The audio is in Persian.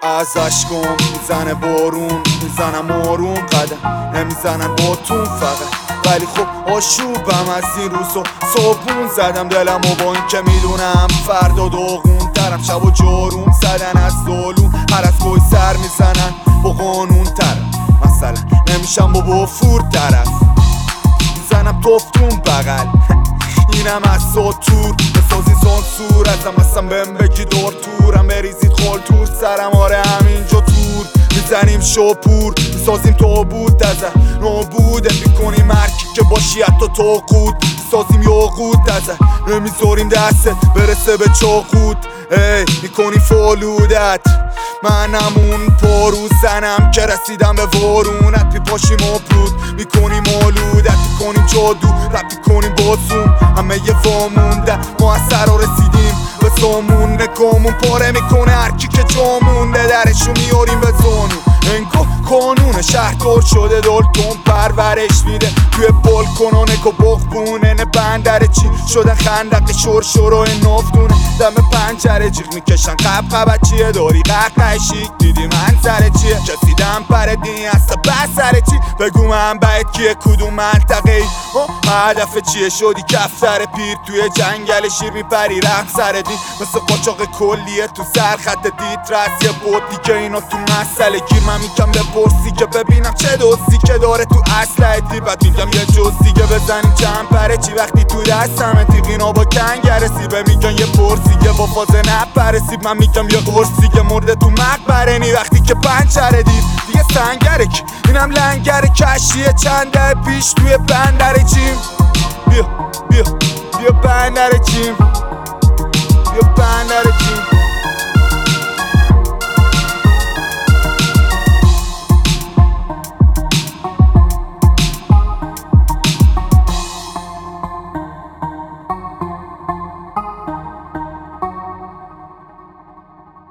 از عشقم میزنه بارون، میزنم آروم قدم نمیزنن باتون فقط. ولی خب آشوبم از این روزا صابون زدم دلمو با این که میدونم فردا داغون ترم. شب و جاروم زدن از ظلوم، هر از گوی سر میزنن با قانون ترم. مثلا نمیشم با فور طرف، میزنم توفتون بغل اینم از ساتور بسازی سانسور ازم اصلا بهم بگی دار تورم بریزید خالتور سرم. آره همینجا تور میزنیم شاپور میسازیم تابوت ازه نابوده میکنیم مرکی که باشی حتی تاقود میسازیم یاقوت ازه نمیذاریم دستت برسه به چاقود. میکنی فالودت منم اون پارو زنم که رسیدم به وارونت میپاشیم آپرود میکنیم آلودت میکنیم جادو رپ میکنیم بازوم همه یه وامونده ما از سرا رسیدیم به سامون. نگامون پاره میکنه هرکی که جامونده درشو میاریم به زانو. انگاه قانون شهردار شده دالتون پرورش میده توی بالکن و نگاه بخبونه نه بندره چی شدن خندق شرشرو نافتونه دم پنجره جیغ میکشن قب چیه داری قهقه شیک دیدی منظره چیه کسی دم پردی هسته بسره چی بگو من باید کیه کدوم منطقه ای هدف چیه شدی کفتر پیر توی جنگل شیر میپری رحم سر دید مثل قاچاق کلیه تو سر خط دید رس یه بودی که اینا تو مسئله گیر من میگم بپرسی که ببینم چه دوستی که داره تو اصله دی بعد میگم یه جز دیگه بزنیم چند پره چی وقتی تو دستم تیغینا با کنگره سیبه میگن یه پرسی یه با فازه نپره سیب من میگم یه قرصی که مرده تو مقبره نی وقتی که پنچره دید دیگه سنگره که اینم لنگره کشیه چنده پیش توی بندره چیم بیا بندره چیم بیا بندره چیم